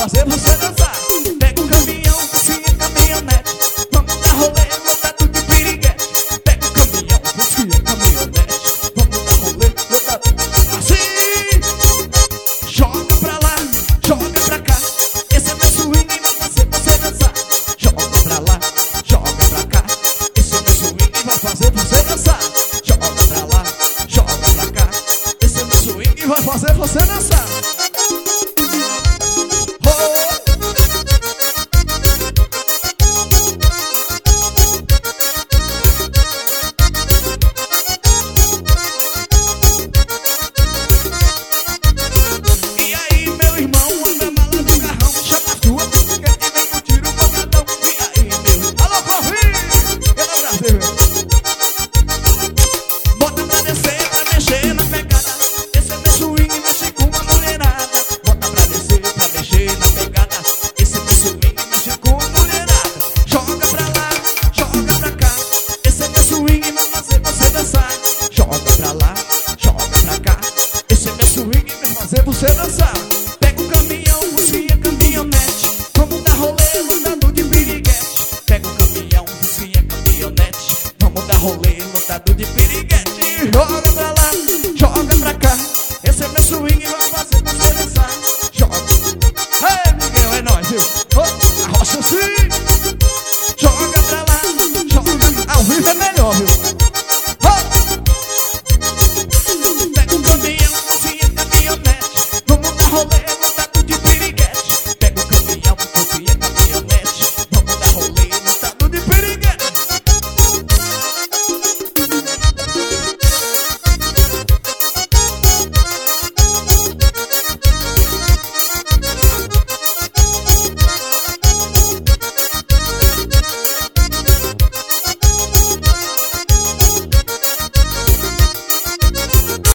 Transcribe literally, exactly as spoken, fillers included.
fazer você dançar. Pega o caminhão, focinha, caminhonete, vamos dar rolê lotado de piriguete. Pega o caminhão, focinha, caminhonete, vamos dar rolê lotado. Assim, joga pra lá, joga pra cá. Esse é meu swing, vai fazer você dançar. Joga pra lá, joga pra cá. Esse é meu swing, vai fazer você dançar. Joga pra lá, joga pra cá. Esse é meu swing, vai fazer você dançar. Você dançar, pega o caminhão, focinha, caminhonete, vamos dar rolê lotado de piriguete. Pega o caminhão, focinha, caminhonete, vamos dar rolê lotado de piriguete. Joga pra lá, joga pra cá, esse é meu swing, vai fazer